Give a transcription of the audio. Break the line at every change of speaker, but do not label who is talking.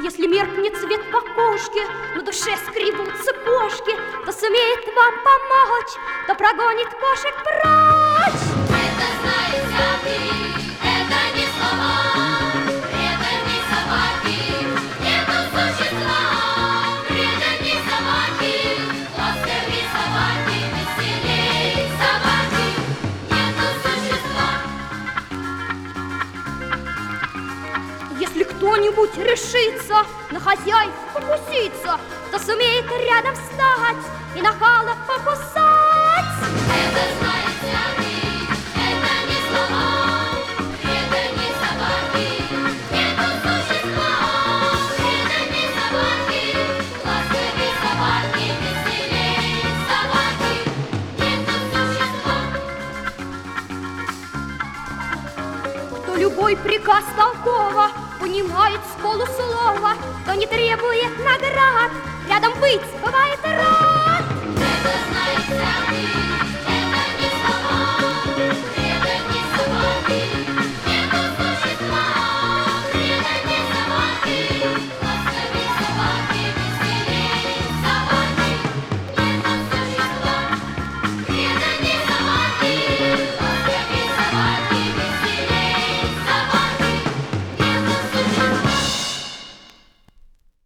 Если меркнет цвет покошки, на душе скребутся кошки, то сумеет вам помочь, то прогонит кошек прочь.
Это знает всякий, это не слова, преданные собаки, нету существа. Преданные собаки, ласковее собаки, веселей собаки, нету существа.
Если кто-нибудь решится на хозяев покуситься, то сумеет рядом встать и нахала покусать.
Это знает всякий, это не слова, преданные собаки, нету существа. Преданные собаки, ласковее собаки, веселей собаки, нету существа.
Кто любой приказ толково понимает с полуслова, то не требует наград, рядом быть бывает рад.